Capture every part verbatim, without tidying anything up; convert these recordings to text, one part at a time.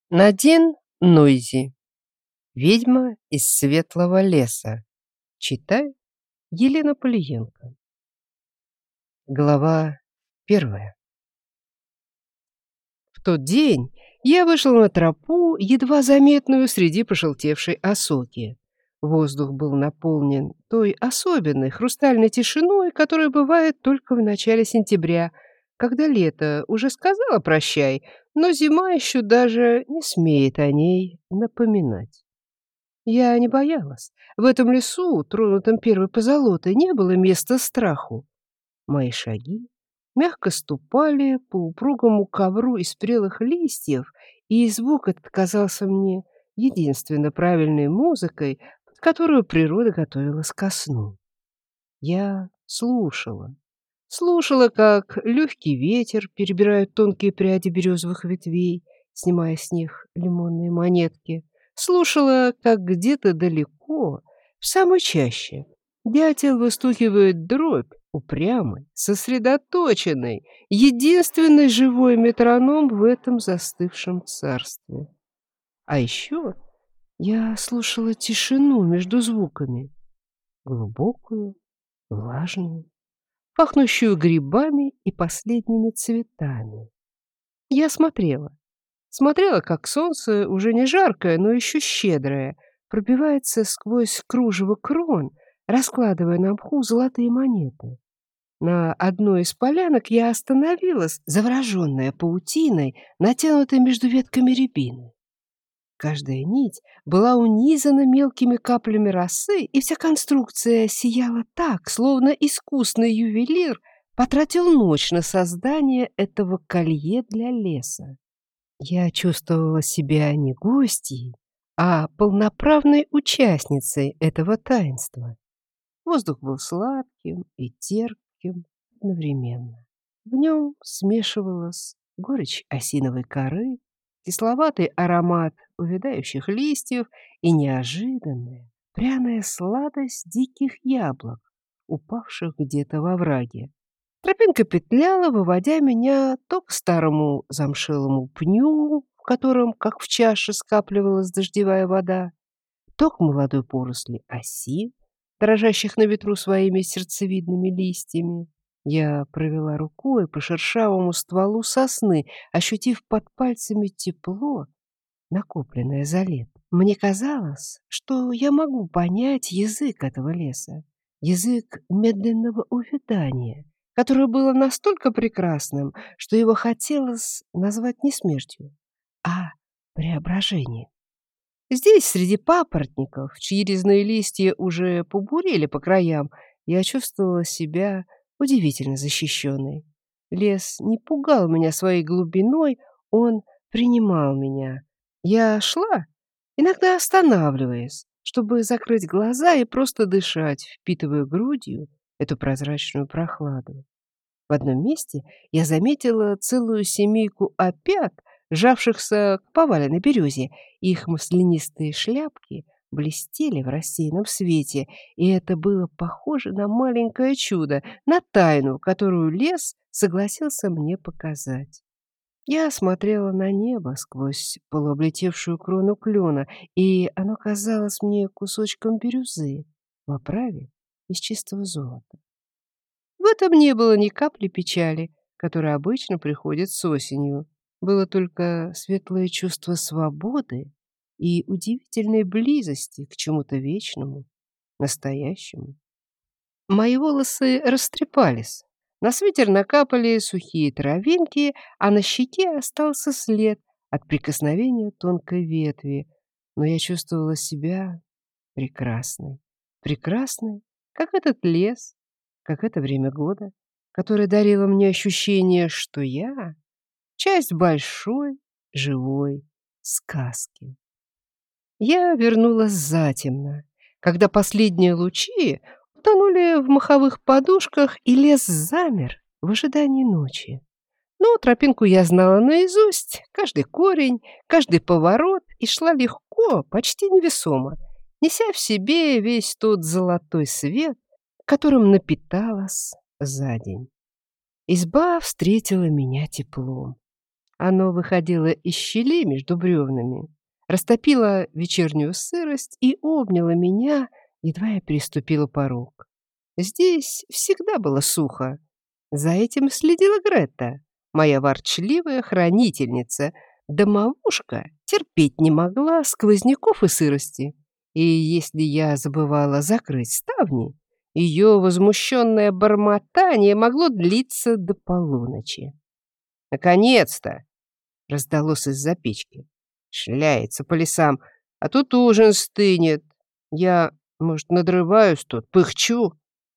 Надин Нойзи. Ведьма из светлого леса. Читает Елена Полиенко. Глава первая. В тот день я вышел на тропу, едва заметную среди пожелтевшей осоки. Воздух был наполнен той особенной хрустальной тишиной, которая бывает только в начале сентября, когда лето уже сказало прощай, но зима еще даже не смеет о ней напоминать. Я не боялась. В этом лесу, тронутом первой позолотой, не было места страху. Мои шаги мягко ступали по упругому ковру из прелых листьев, и звук этот казался мне единственно правильной музыкой, под которую природа готовилась ко сну. Я слушала. Слушала, как легкий ветер перебирает тонкие пряди березовых ветвей, снимая с них лимонные монетки. Слушала, как где-то далеко, в самой чаще, дятел выстукивает дробь, упрямый, сосредоточенный, единственный живой метроном в этом застывшем царстве. А еще я слушала тишину между звуками, глубокую, влажную, пахнущую грибами и последними цветами. Я смотрела. Смотрела, как солнце, уже не жаркое, но еще щедрое, пробивается сквозь кружево крон, раскладывая на мху золотые монеты. На одной из полянок я остановилась, завороженная паутиной, натянутой между ветками рябины. Каждая нить была унизана мелкими каплями росы, и вся конструкция сияла так, словно искусный ювелир потратил ночь на создание этого колье для леса. Я чувствовала себя не гостьей, а полноправной участницей этого таинства. Воздух был сладким и терпким одновременно. В нем смешивалась горечь осиновой коры, кисловатый аромат увядающих листьев и неожиданная пряная сладость диких яблок, упавших где-то во враге. Тропинка петляла, выводя меня то к старому замшелому пню, в котором, как в чаше, скапливалась дождевая вода, то к молодой поросли осин, дрожащих на ветру своими сердцевидными листьями. Я провела рукой по шершавому стволу сосны, ощутив под пальцами тепло, накопленное за лет. Мне казалось, что я могу понять язык этого леса, язык медленного увядания, которое было настолько прекрасным, что его хотелось назвать не смертью, а преображением. Здесь, среди папоротников, чьи резные листья уже побурели по краям, я чувствовала себя удивительно защищенной. Лес не пугал меня своей глубиной, он принимал меня. Я шла, иногда останавливаясь, чтобы закрыть глаза и просто дышать, впитывая грудью эту прозрачную прохладу. В одном месте я заметила целую семейку опят, сжавшихся к поваленной березе. Их маслянистые шляпки блестели в рассеянном свете, и это было похоже на маленькое чудо, на тайну, которую лес согласился мне показать. Я смотрела на небо сквозь полуоблетевшую крону клена, и оно казалось мне кусочком бирюзы в оправе из чистого золота. В этом не было ни капли печали, которая обычно приходит с осенью. Было только светлое чувство свободы и удивительной близости к чему-то вечному, настоящему. Мои волосы растрепались. На свитер накапали сухие травинки, а на щеке остался след от прикосновения тонкой ветви. Но я чувствовала себя прекрасной. Прекрасной, как этот лес, как это время года, которое дарило мне ощущение, что я — часть большой, живой сказки. Я вернулась затемно, когда последние лучи утонули в маховых подушках, и лес замер в ожидании ночи. Но тропинку я знала наизусть, каждый корень, каждый поворот, и шла легко, почти невесомо, неся в себе весь тот золотой свет, которым напиталась за день. Изба встретила меня теплом. Оно выходило из щелей между бревнами, растопило вечернюю сырость и обняло меня, едва я переступила порог. Здесь всегда было сухо. За этим следила Грета, моя ворчливая хранительница. Домовушка терпеть не могла сквозняков и сырости. И если я забывала закрыть ставни, ее возмущенное бормотание могло длиться до полуночи. «Наконец-то!» — раздалось из-за печки. «Шляется по лесам, а тут ужин стынет. Я, может, надрываюсь тут, пыхчу?»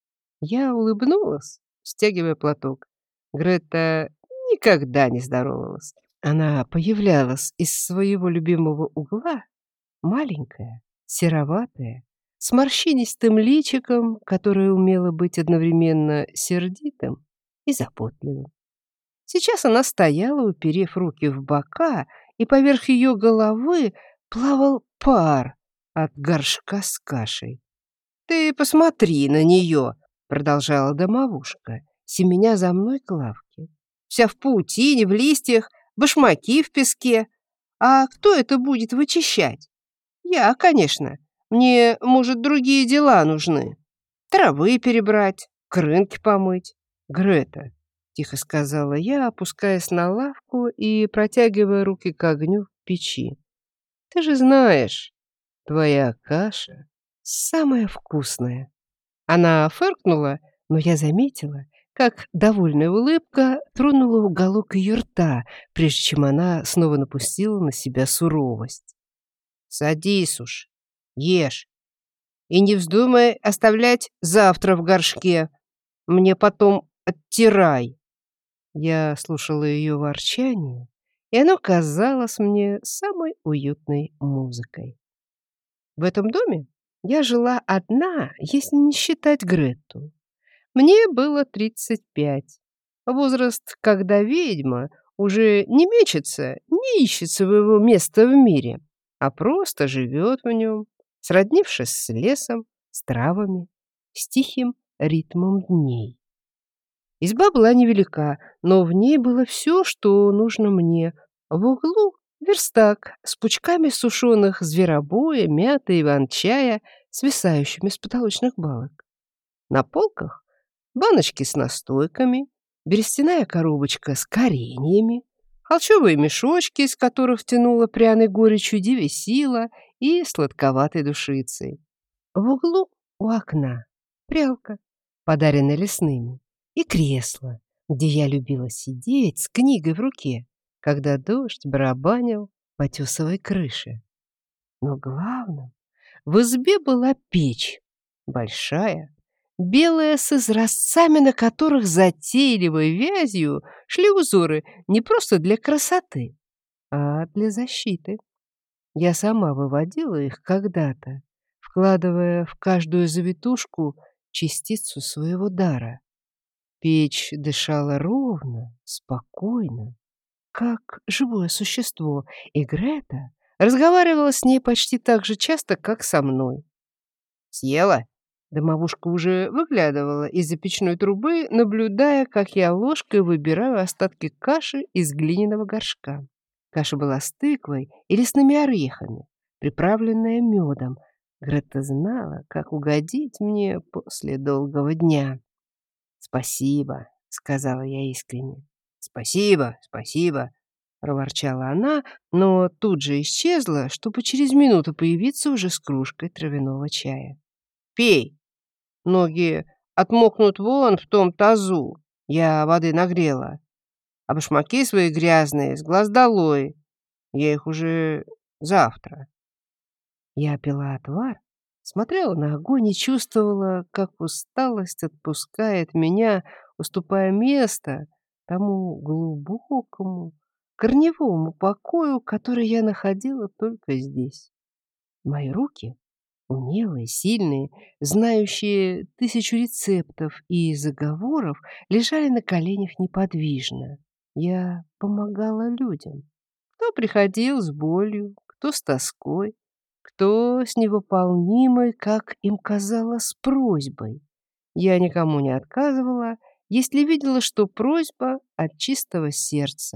Я улыбнулась, стягивая платок. Грета никогда не здоровалась. Она появлялась из своего любимого угла, маленькая, сероватая, с морщинистым личиком, которое умело быть одновременно сердитым и заботливым. Сейчас она стояла, уперев руки в бока, и поверх ее головы плавал пар от горшка с кашей. «Ты посмотри на нее!» — продолжала домовушка, семеня за мной к лавке. «Вся в паутине, в листьях, башмаки в песке. А кто это будет вычищать? Я, конечно. Мне, может, другие дела нужны. Травы перебрать, крынки помыть. Грета!» — тихо сказала я, опускаясь на лавку и протягивая руки к огню в печи. «Ты же знаешь, твоя каша самая вкусная». Она фыркнула, но я заметила, как довольная улыбка тронула уголок ее рта, прежде чем она снова напустила на себя суровость. «Садись уж, ешь, и не вздумай оставлять завтра в горшке. Мне потом оттирай». Я слушала ее ворчание, и оно казалось мне самой уютной музыкой. В этом доме я жила одна, если не считать Гретту. Мне было тридцать пять. Возраст, когда ведьма уже не мечется, не ищет своего места в мире, а просто живет в нем, сроднившись с лесом, с травами, с тихим ритмом дней. Изба была невелика, но в ней было все, что нужно мне. В углу верстак с пучками сушеных зверобоя, мяты и иван-чая, свисающими с потолочных балок. На полках баночки с настойками, берестяная коробочка с кореньями, холщовые мешочки, из которых тянуло пряной горечью девесила и сладковатой душицей. В углу у окна прялка, подаренная лесными, и кресло, где я любила сидеть с книгой в руке, когда дождь барабанил по тесовой крыше. Но главным в избе была печь, большая, белая, с изразцами, на которых затейливой вязью шли узоры не просто для красоты, а для защиты. Я сама выводила их когда-то, вкладывая в каждую завитушку частицу своего дара. Печь дышала ровно, спокойно, как живое существо, и Грета разговаривала с ней почти так же часто, как со мной. «Съела?» Домовушка уже выглядывала из-за печной трубы, наблюдая, как я ложкой выбираю остатки каши из глиняного горшка. Каша была с тыквой и лесными орехами, приправленная медом. Грета знала, как угодить мне после долгого дня. «Спасибо», — сказала я искренне. «Спасибо, спасибо», — проворчала она, но тут же исчезла, чтобы через минуту появиться уже с кружкой травяного чая. «Пей, ноги отмокнут вон в том тазу, я воды нагрела, а башмаки свои грязные с глаз долой, я их уже завтра». Я пила отвар, смотрела на огонь и чувствовала, как усталость отпускает меня, уступая место тому глубокому, корневому покою, который я находила только здесь. Мои руки, умелые, сильные, знающие тысячу рецептов и заговоров, лежали на коленях неподвижно. Я помогала людям. Кто приходил с болью, кто с тоской, кто с невыполнимой, как им казалось, просьбой. Я никому не отказывала, если видела, что просьба от чистого сердца.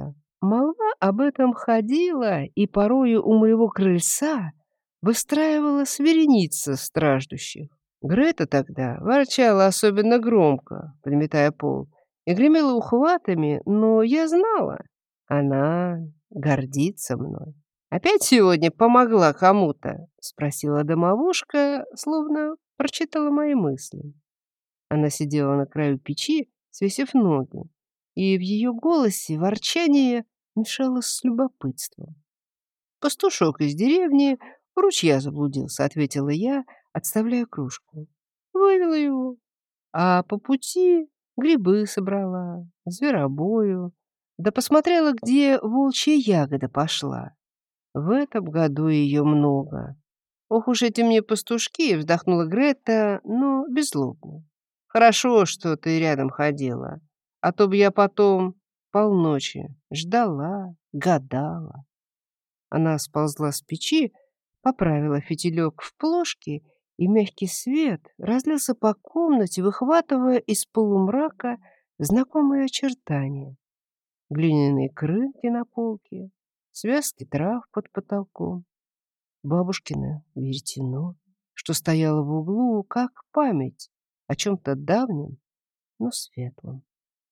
молва об этом ходила, и порою у моего крыльца выстраивалась вереница страждущих. Грета тогда ворчала особенно громко, подметая пол, и гремела ухватами, но я знала, она гордится мной. «Опять сегодня помогла кому-то?» — спросила домовушка, словно прочитала мои мысли. Она сидела на краю печи, свесив ноги, и в ее голосе ворчание мешалось с любопытством. «Пастушок из деревни у ручья заблудился», — ответила я, отставляя кружку. Вывела его, а по пути грибы собрала, зверобою, да посмотрела, где волчья ягода пошла. В этом году ее много. Ох уж эти мне пастушки, вздохнула Грета, но беззлобно. Хорошо, что ты рядом ходила, а то бы я потом полночи ждала, гадала. Она сползла с печи, поправила фитилек в плошке, и мягкий свет разлился по комнате, выхватывая из полумрака знакомые очертания. Глиняные крынки на полке, связки трав под потолком, бабушкино веретено, что стояло в углу, как память о чем-то давнем, но светлом.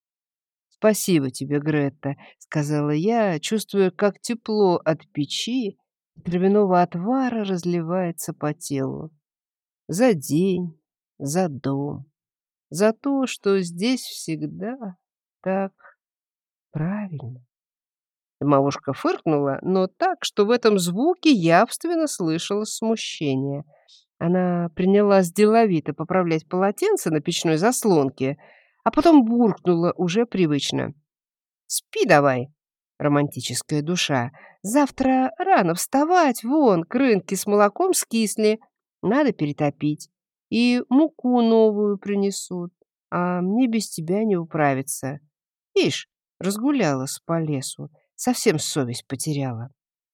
«Спасибо тебе, Гретта», — сказала я, чувствуя, как тепло от печи и травяного отвара разливается по телу. «За день, за дом, за то, что здесь всегда так правильно». Домовушка фыркнула, но так, что в этом звуке явственно слышалось смущение. Она принялась деловито поправлять полотенце на печной заслонке, а потом буркнула уже привычно. «Спи давай, романтическая душа. Завтра рано вставать, вон, крынки с молоком скисли, надо перетопить. И муку новую принесут, а мне без тебя не управиться. Ишь, разгулялась по лесу, совсем совесть потеряла».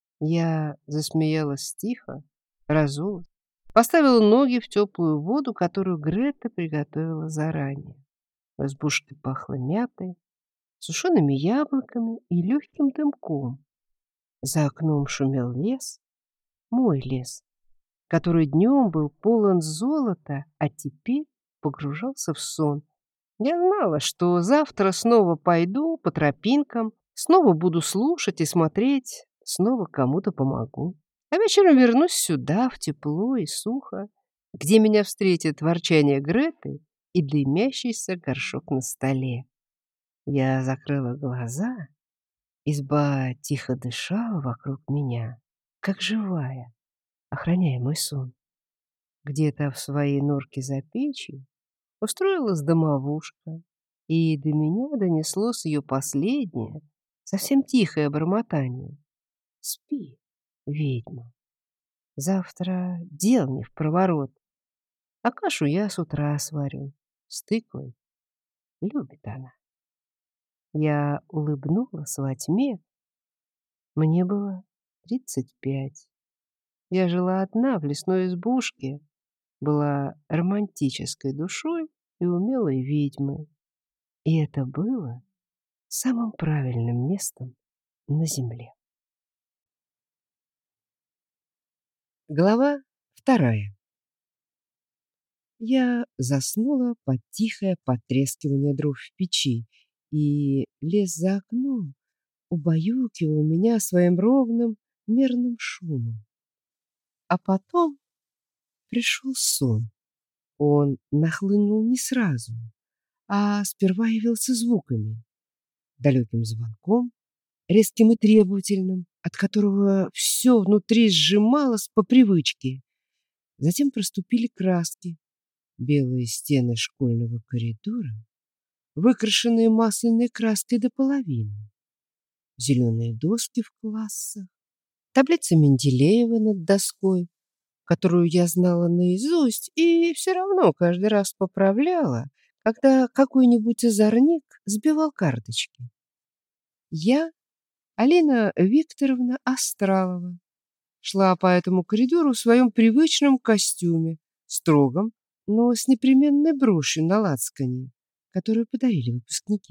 Я засмеялась тихо, разулась, поставила ноги в теплую воду, которую Грета приготовила заранее. В избушке пахло мятой, сушеными яблоками и легким дымком. За окном шумел лес, мой лес, который днем был полон золота, а теперь погружался в сон. Я знала, что завтра снова пойду по тропинкам, снова буду слушать и смотреть, снова кому-то помогу. А вечером вернусь сюда, в тепло и сухо, где меня встретит ворчание Греты и дымящийся горшок на столе. Я закрыла глаза, изба тихо дышала вокруг меня, как живая, охраняя мой сон. Где-то в своей норке за печью устроилась домовушка, и до меня донеслось ее последнее, совсем тихое бормотание. «Спи, ведьма, завтра дел не впроворот, а кашу я с утра сварю с тыквой, любит она». Я улыбнулась во тьме. Мне было тридцать пять. Я жила одна в лесной избушке, была романтической душой и умелой ведьмой. И это было самым правильным местом на земле. Глава вторая. Я заснула под тихое потрескивание дров в печи, и лес за окном убаюкивал меня своим ровным, мерным шумом. А потом пришел сон. Он нахлынул не сразу, а сперва явился звуками, далеким звонком, резким и требовательным, от которого все внутри сжималось по привычке. Затем проступили краски, белые стены школьного коридора, выкрашенные масляной краской до половины, зеленые доски в классах, таблица Менделеева над доской, которую я знала наизусть и все равно каждый раз поправляла, когда какой-нибудь озорник сбивал карточки. Я, Алина Викторовна Астралова, шла по этому коридору в своем привычном костюме, строгом, но с непременной брошью на лацкане, которую подарили выпускники.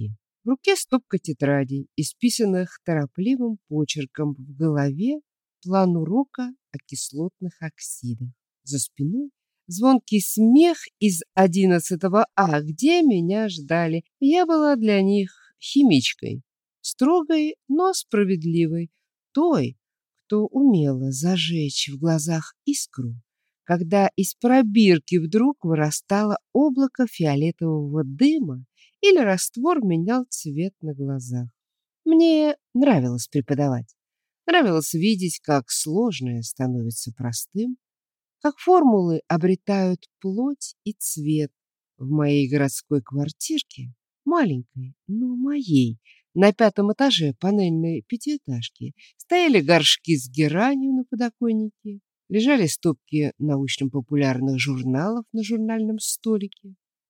В руке стопка тетрадей, исписанных торопливым почерком, в голове план урока о кислотных оксидах. За спиной звонкий смех из одиннадцатого А, где меня ждали. Я была для них химичкой, строгой, но справедливой, той, кто умела зажечь в глазах искру, когда из пробирки вдруг вырастало облако фиолетового дыма или раствор менял цвет на глазах. Мне нравилось преподавать. Нравилось видеть, как сложное становится простым, как формулы обретают плоть и цвет. В моей городской квартирке, маленькой, но моей, на пятом этаже панельной пятиэтажки, стояли горшки с геранью на подоконнике, лежали стопки научно-популярных журналов на журнальном столике,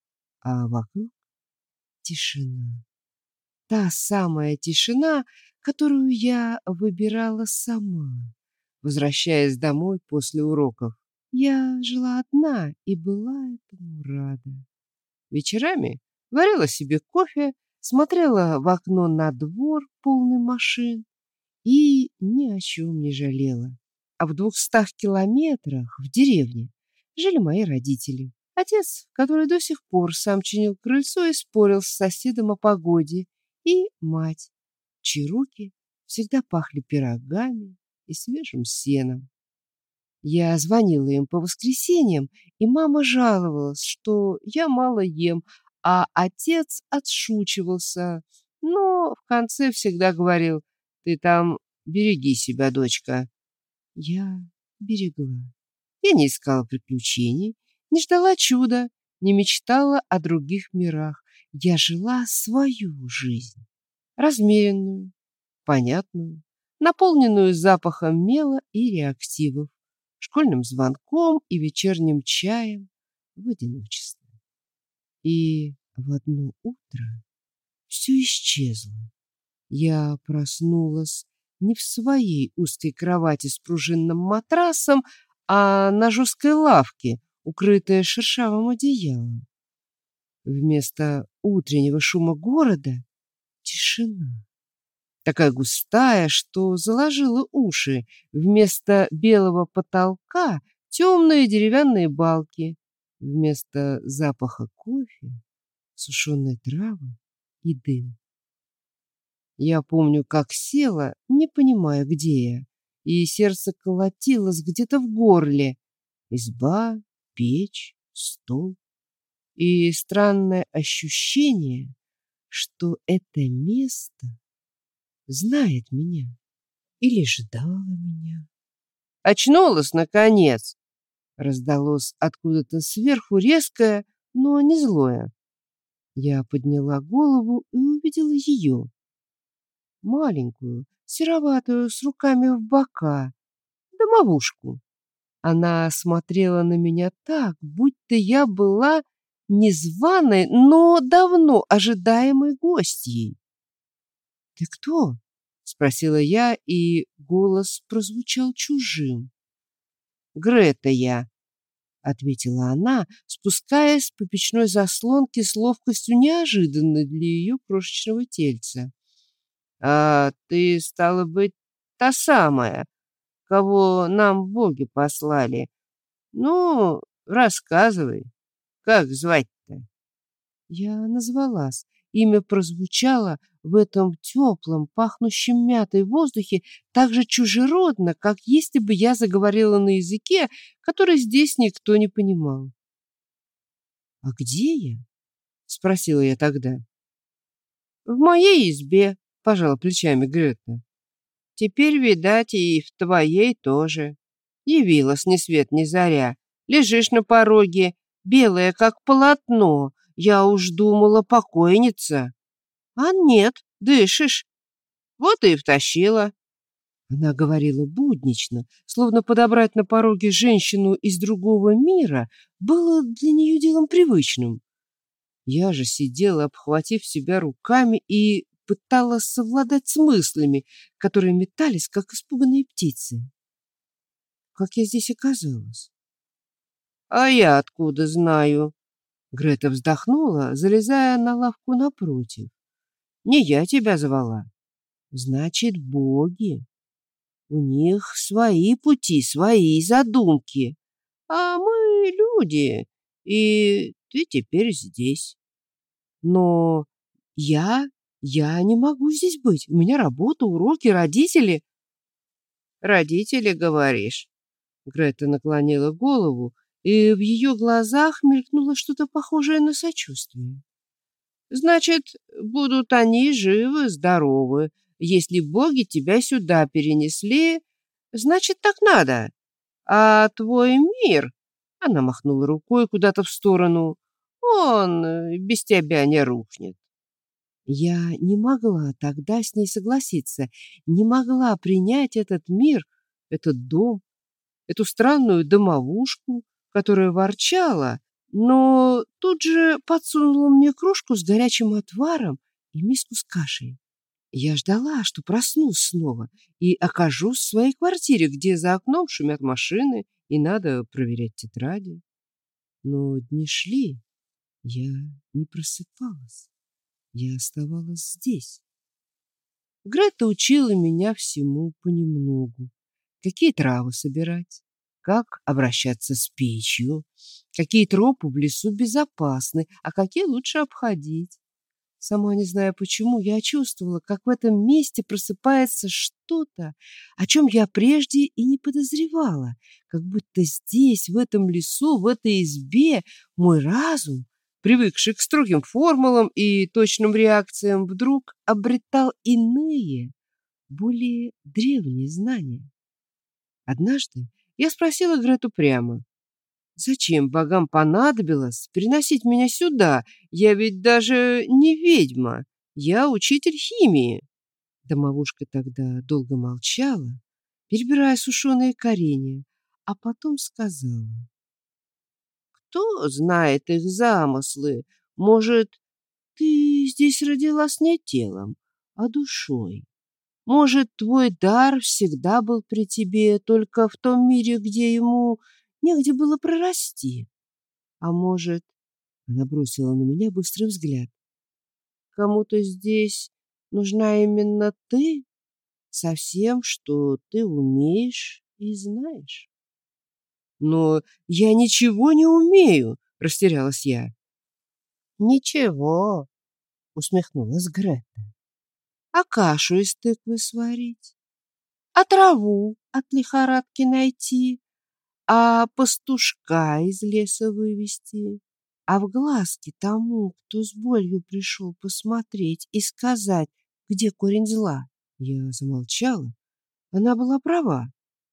а вокруг тишина. Та самая тишина, которую я выбирала сама, возвращаясь домой после уроков. Я жила одна и была этому рада. Вечерами варила себе кофе, смотрела в окно на двор, полный машин, и ни о чем не жалела. А в двухстах километрах в деревне жили мои родители. Отец, который до сих пор сам чинил крыльцо и спорил с соседом о погоде, и мать, чьи руки всегда пахли пирогами и свежим сеном. Я звонила им по воскресеньям, и мама жаловалась, что я мало ем, а отец отшучивался, но в конце всегда говорил: «Ты там береги себя, дочка». Я берегла. Я не искала приключений, не ждала чуда, не мечтала о других мирах. Я жила свою жизнь, размеренную, понятную, наполненную запахом мела и реактивов, школьным звонком и вечерним чаем в одиночестве. И в одно утро все исчезло. Я проснулась не в своей узкой кровати с пружинным матрасом, а на жесткой лавке, укрытая шершавым одеялом. Вместо утреннего шума города — тишина. Такая густая, что заложила уши. Вместо белого потолка — темные деревянные балки. Вместо запаха кофе — сушеные травы и дым. Я помню, как села, не понимая, где я, и сердце колотилось где-то в горле. Изба, печь, стол. И странное ощущение, что это место знает меня или ждало меня. «Очнулась, наконец!» Раздалось откуда-то сверху резкое, но не злое. Я подняла голову и увидела ее. Маленькую, сероватую, с руками в бока, домовушку. Она смотрела на меня так, будто я была незваной, но давно ожидаемой гостьей. «Ты кто?» — спросила я, и голос прозвучал чужим. «Грета я», — ответила она, спускаясь по печной заслонке с ловкостью, неожиданной для ее крошечного тельца. «А ты, стала быть, та самая, кого нам боги послали. Ну, рассказывай, как звать-то?» Я назвалась. Имя прозвучало в этом теплом, пахнущем мятой воздухе так же чужеродно, как если бы я заговорила на языке, который здесь никто не понимал. «А где я?» — спросила я тогда. «В моей избе», — пожала плечами Грета. «Теперь, видать, и в твоей тоже. Явилась ни свет ни заря. Лежишь на пороге, белая, как полотно. Я уж думала, покойница. А нет, дышишь. Вот и втащила». Она говорила буднично, словно подобрать на пороге женщину из другого мира было для нее делом привычным. Я же сидела, обхватив себя руками, и пыталась совладать с мыслями, которые метались, как испуганные птицы. Как я здесь оказалась? «А я откуда знаю?» Грета вздохнула, залезая на лавку напротив. Не я тебя звала. Значит, боги. У них свои пути, свои задумки. А мы люди, и ты теперь здесь. Но я, я не могу здесь быть. У меня работа, уроки, родители. Родители, говоришь? Грета наклонила голову, и в ее глазах мелькнуло что-то похожее на сочувствие. Значит, будут они живы, здоровы. Если боги тебя сюда перенесли, значит, так надо. А твой мир, она махнула рукой куда-то в сторону, он э, без тебя не рухнет. Я не могла тогда с ней согласиться, не могла принять этот мир, этот дом, эту странную домовушку, которая ворчала, но тут же подсунула мне кружку с горячим отваром и миску с кашей. Я ждала, что проснусь снова и окажусь в своей квартире, где за окном шумят машины и надо проверять тетради. Но дни шли, я не просыпалась, я оставалась здесь. Грета учила меня всему понемногу. Какие травы собирать, как обращаться с печью, какие тропы в лесу безопасны, а какие лучше обходить. Сама не зная почему, я чувствовала, как в этом месте просыпается что-то, о чем я прежде и не подозревала, как будто здесь, в этом лесу, в этой избе, мой разум, привыкший к строгим формулам и точным реакциям, вдруг обретал иные, более древние знания. Однажды я спросила Грету прямо: зачем богам понадобилось переносить меня сюда? Я ведь даже не ведьма. Я учитель химии. Домовушка тогда долго молчала, перебирая сушеные коренья, а потом сказала: кто знает их замыслы? Может, ты здесь родилась не телом, а душой? Может, твой дар всегда был при тебе, только в том мире, где ему негде было прорасти? А может, она бросила на меня быстрый взгляд, кому-то здесь нужна именно ты со всем, что ты умеешь и знаешь? Но я ничего не умею, растерялась я. Ничего, усмехнулась Грета. А кашу из тыквы сварить? А траву от лихорадки найти? А пастушка из леса вывести? А в глазки тому, кто с болью пришел посмотреть и сказать, где корень зла? Я замолчала. Она была права.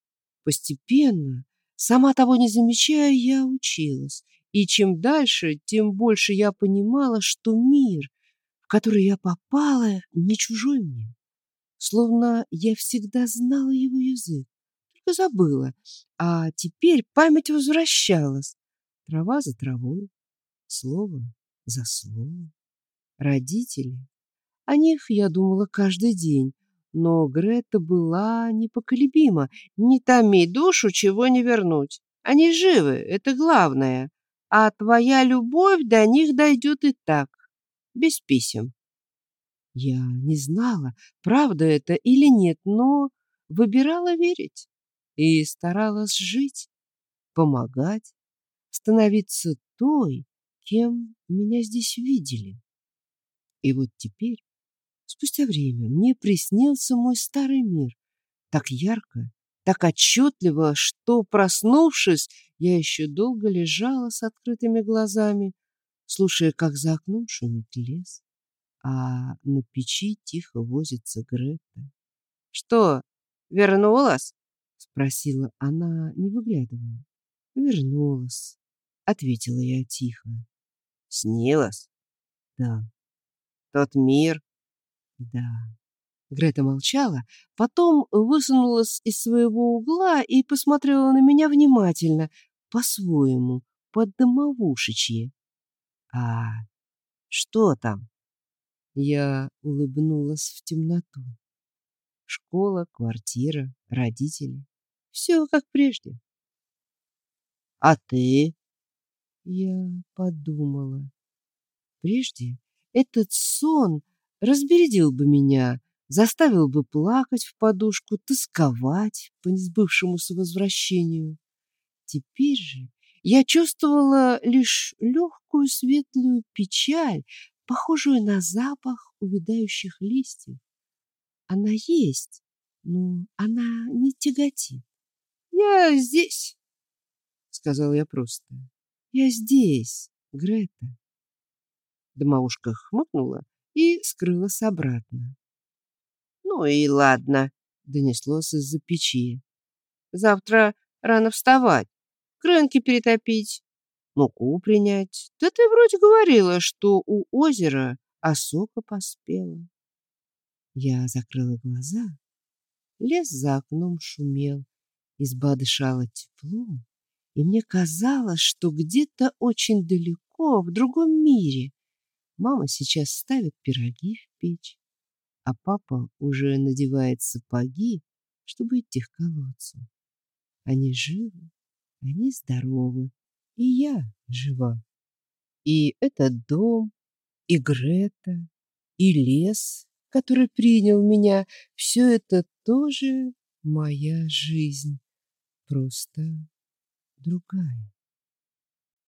Постепенно, сама того не замечая, я училась. И чем дальше, тем больше я понимала, что мир, в который я попала, не чужой мне. Словно я всегда знала его язык, только забыла. А теперь память возвращалась. Трава за травой, слово за словом. Родители. О них я думала каждый день. Но Грета была непоколебима. Не томи душу, чего не вернуть. Они живы, это главное. А твоя любовь до них дойдет и так, без писем. Я не знала, правда это или нет, но выбирала верить и старалась жить, помогать, становиться той, кем меня здесь видели. И вот теперь, спустя время, мне приснился мой старый мир так ярко, так отчетливо, что, проснувшись, я еще долго лежала с открытыми глазами, слушая, как за окном шумит лес, а на печи тихо возится Грета. — Что, вернулась? — спросила она, не выглядывая. — Вернулась, — ответила я тихо. — Снилась? — Да. — Тот мир? — Да. Грета молчала, потом высунулась из своего угла и посмотрела на меня внимательно, по-своему, по-домовушечьи. — А что там? Я улыбнулась в темноту. Школа, квартира, родители. Все как прежде. — А ты? Я подумала. Прежде этот сон, разбередил бы меня, заставил бы плакать в подушку, тосковать по несбывшемуся возвращению. Теперь же я чувствовала лишь легкую светлую печаль, похожую на запах увядающих листьев. Она есть, но она не тяготит. «Я здесь», — сказала я просто. «Я здесь, Грета». Домовушка хмыкнула и скрылась обратно. «Ну и ладно», — донеслось из-за печи. «Завтра рано вставать, крынки перетопить, муку принять. Да ты вроде говорила, что у озера осока поспела». Я закрыла глаза. Лес за окном шумел, изба дышала теплом, и мне казалось, что где-то очень далеко, в другом мире, мама сейчас ставит пироги в печь, а папа уже надевает сапоги, чтобы идти к колодцу. Они живы, они здоровы, и я жива. И этот дом, и Грета, и лес, который принял меня, все это тоже моя жизнь, просто другая.